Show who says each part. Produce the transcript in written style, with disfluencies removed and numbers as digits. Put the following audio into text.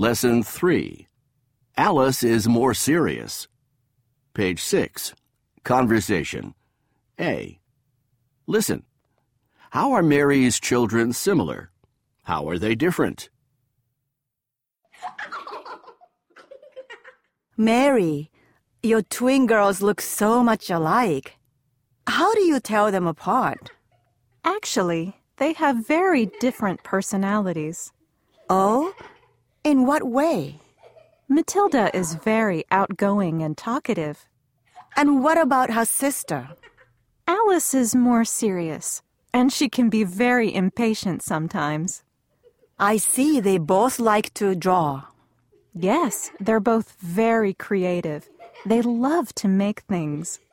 Speaker 1: Lesson 3. Alice is more serious. Page 6. Conversation. A. Listen. How are Mary's children similar? How are they different?
Speaker 2: Mary, your twin girls look so much alike. How do you tell them apart?
Speaker 3: Actually, they have very different personalities.
Speaker 2: Oh? In what way?
Speaker 3: Matilda is very outgoing and talkative.
Speaker 2: And what about her sister?
Speaker 3: Alice is more serious, and she can be very impatient sometimes.
Speaker 2: I see they both like to draw.
Speaker 3: Yes, they're both very creative. They love to make things.